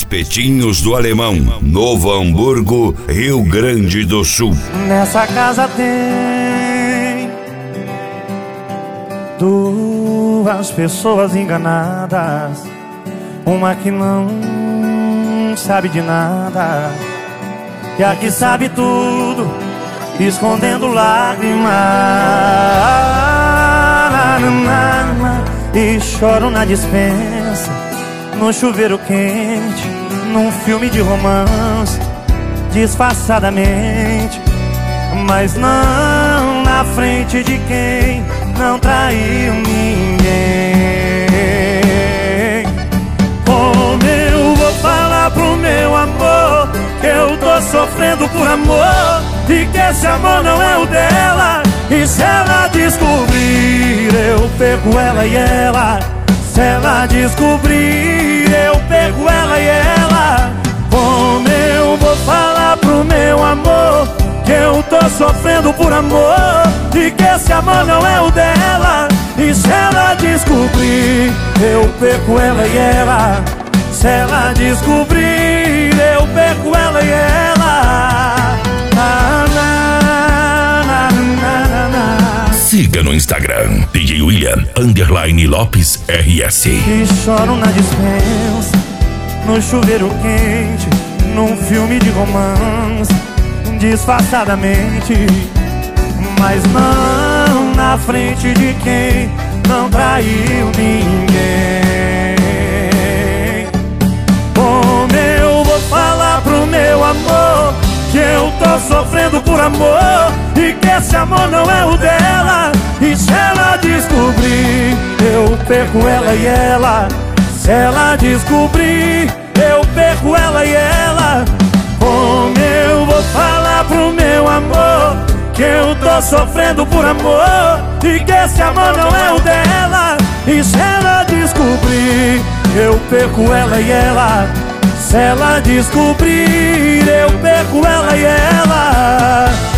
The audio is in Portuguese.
Espetinhos do Alemão, Novo Hamburgo, Rio Grande do Sul. Nessa casa tem duas pessoas enganadas, uma que não sabe de nada e a que sabe tudo, escondendo lágrimas. E choro na dispensa, no chuveiro quente, num filme de romance, disfarçadamente, mas não na frente de quem não traiu ninguém. Como eu vou falar pro meu amor que eu tô sofrendo por amor e que esse amor não é o dela? E se ela descobrir, eu pego ela e ela. Se ela descobrir, eu pego ela e ela. Como eu vou falar pro meu amor que eu tô sofrendo por amor e que esse amor não é o dela? E se ela descobrir, eu pego ela e ela. Se ela descobrir, eu pego ela e ela. Siga no Instagram, DJ William_Lopes RS. E choro na dispensa, no chuveiro quente, num filme de romance, disfarçadamente, mas não na frente de quem não traiu ninguém. Como eu vou falar pro meu amor que eu tô sofrendo por amor e que esse amor não é o dela? E se ela descobrir, eu perco ela e ela. Se ela descobrir, eu perco ela e ela. Como eu vou falar pro meu amor que eu tô sofrendo por amor e que esse amor não é o dela? E se ela descobrir, eu perco ela e ela. Se ela descobrir, eu perco ela e ela.